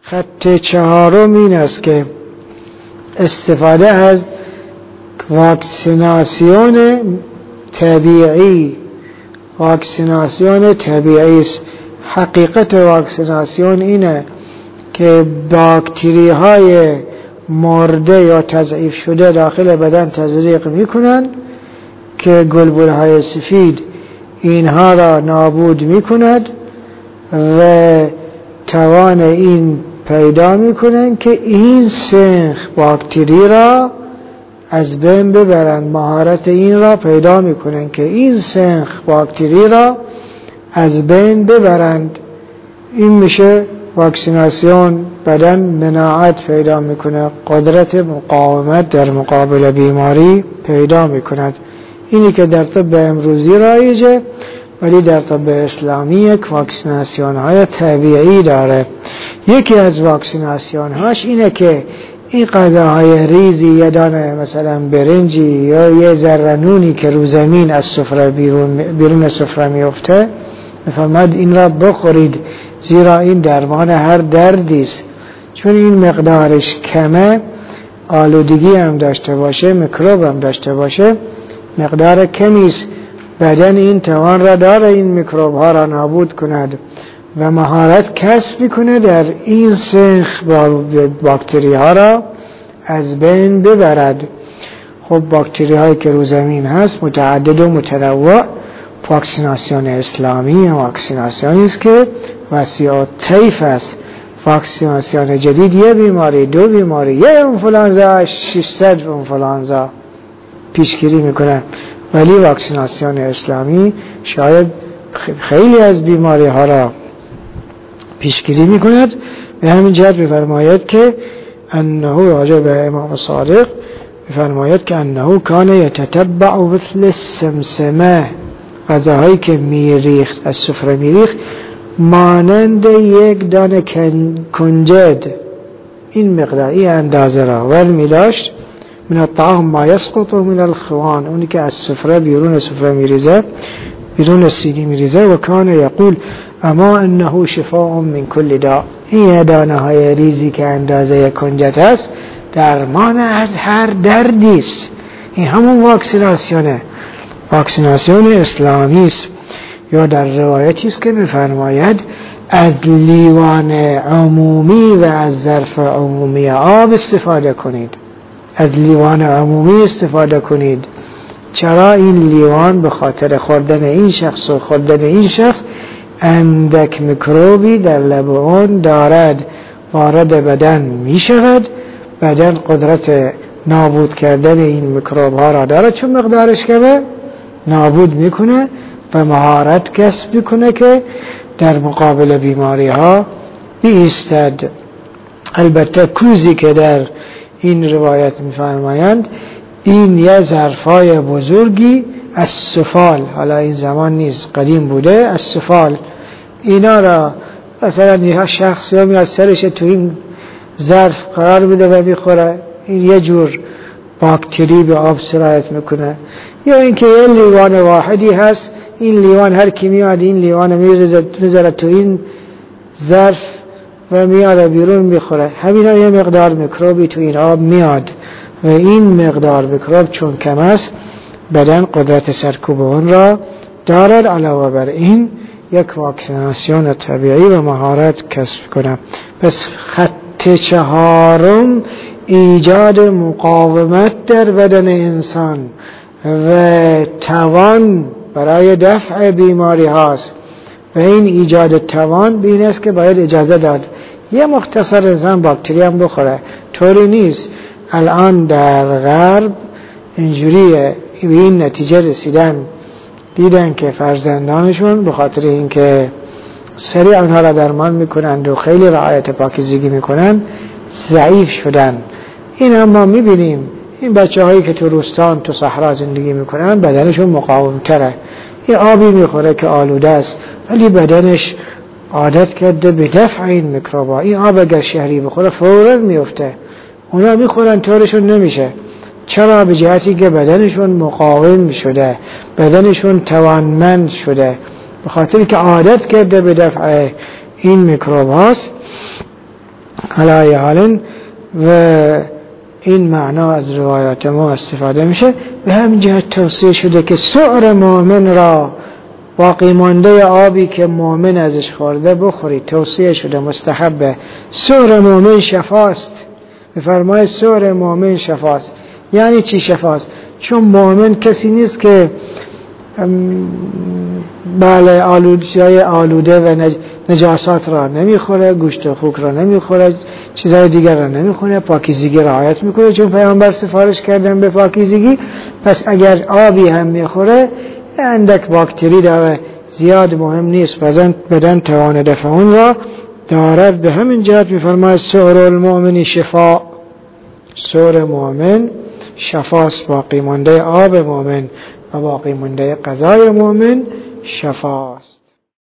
خط چهارم این است که استفاده از واکسیناسیون طبیعی است. حقیقت واکسیناسیون اینه که باکتری های مرده یا تضعیف شده داخل بدن تزریق میکنن که گلبول های سفید اینها را نابود میکند و توان این پیدا میکنن که این سنخ باکتری را از بین ببرند. مهارت این را پیدا میکنن که این سنخ باکتری را از بین ببرند. این میشه واکسیناسیون. بدن مناعت پیدا میکنه، قدرت مقاومت در مقابل بیماری پیدا میکند. اینی که در طب امروزی رایجه، ولی در طب اسلامی یک واکسیناسیون های طبیعی داره. یکی از واکسیناسیون هاش اینه که این غذاهای ریزی، یه دانه مثلا برنجی یا یه ذره نونی که رو زمین از سفره بیرون سفره میفته، میفرماد این را بخورید زیرا این درمان هر دردی است. چون این مقدارش کمه، آلودگی هم داشته باشه، میکروب هم داشته باشه، مقدار کمی است. بدن این توان را داره این میکروب ها را نابود کند و مهارت کسب میکنه در این سنخ باکتری ها را از بین ببرد. خب باکتری هایی که رو زمین هست متعدد و متنوع. واکسیناسیون اسلامی واکسیناسیونی است که وسیع الطیف است. واکسیناسیون جدید یه بیماری، دو بیماری، یه انفلانزا 600 انفلانزا پیشگیری میکنه، ولی واکسیناسیون اسلامی شاید خیلی از بیماری ها را پیشگیری میکند. به همین جهت بفرماید که انه راجع به امام صادق بفرماید که انه کان یتتبع مثل السمسمه، غذاهایی که میریخت از سفره میریخت مانند یک دانه کنجد، این مقدار این اندازه را ول میداشت. من الطعام ما یسقط من الخوان، اونی که از سفره بیرون سفره میریزه، بیرون سینی میریزه. و کان یقول اما انه شفاء من کل داء، این دانه های ریزی که اندازه کنجد است درمان از هر دردی است. این همون واکسیناسیونه، واکسیناسیون اسلامی است. یا در روایتی است که می‌فرماید از لیوان عمومی و از ظرف عمومی آب استفاده کنید. از لیوان عمومی استفاده کنید. چرا؟ این لیوان به خاطر خوردن این شخص و خوردن این شخص اندک میکروبی در لب اون دارد، وارد بدن می شود. بدن قدرت نابود کردن این میکروب ها را دارد، چون مقدارش کمه نابود میکنه و مهارت کسب میکنه که در مقابل بیماری ها بیستد. البته کوزی که در این روایت میفرمایند این یه ظرفای بزرگی از سفال، حالا این زمان نیست، قدیم بوده، از سفال اینا را مثلا یه شخص یا از سرش تو این ظرف قرار میده و میخوره. این یه جور باکتری به آب سرایت میکنه. یا اینکه یه لیوان واحدی هست، این لیوان هر کی میاد این لیوان میذاره تو این ظرف و میاد بیرون میخوره. همینا یه مقدار میکروبی تو این آب میاد و این مقدار میکروب چون کم است بدن قدرت سرکوب اون را دارد. علاوه بر این یک واکسیناسیون طبیعی و مهارت کسب کنه. پس خط چهارم ایجاد مقاومت در بدن انسان و توان برای دفع بیماری هاست. و این ایجاد توان بین است که باید اجازه داد یه مختصر انسان باکتری هم بخوره. طوری نیست. الان در غرب اینجوریه، به این نتیجه رسیدن، دیدن که فرزندانشون به خاطر اینکه سریع اونها را درمان میکنند و خیلی رعایت پاکیزگی میکنن ضعیف شدن. این هم ما میبینیم این بچه هایی که تو روستان تو صحرا زندگی میکنن بدنشون مقاوم تره. یه آبی میخوره که آلوده است ولی بدنش عادت کرده به دفع این میکروبا. این آب اگر شهری بخوره فوراً میفته. اونا میخورن طورشون نمیشه. چرا؟ به جهتی که بدنشون مقاوم شده، بدنشون توانمند شده، به خاطر که عادت کرده به دفع این میکروب هاست. علای حال و این معنا از روایات ما استفاده میشه. به همین جهت توصیه شده که سؤر مؤمن را، باقی مانده آبی که مؤمن ازش خورده بخورید. توصیه شده، مستحبه. سؤر مؤمن شفاست. بفرمای سؤر مؤمن شفاست. یعنی چی شفاست؟ چون مؤمن کسی نیست که بله چیزای آلوده و نجاسات را نمیخوره، گوشت و خوک را نمیخوره، چیزای دیگر را نمیخوره، پاکیزگی رعایت میکنه چون پیامبر سفارش کردن به پاکیزگی. پس اگر آبی هم میخوره اندک باکتری داره، زیاد مهم نیست، بدن توان دفع اون را دارد. به همین جهت میفرماید سؤر المؤمن شفا، سؤر مؤمن شفاست، باقی مانده آب مؤمن و باقی مانده غذای مؤمن شفاست.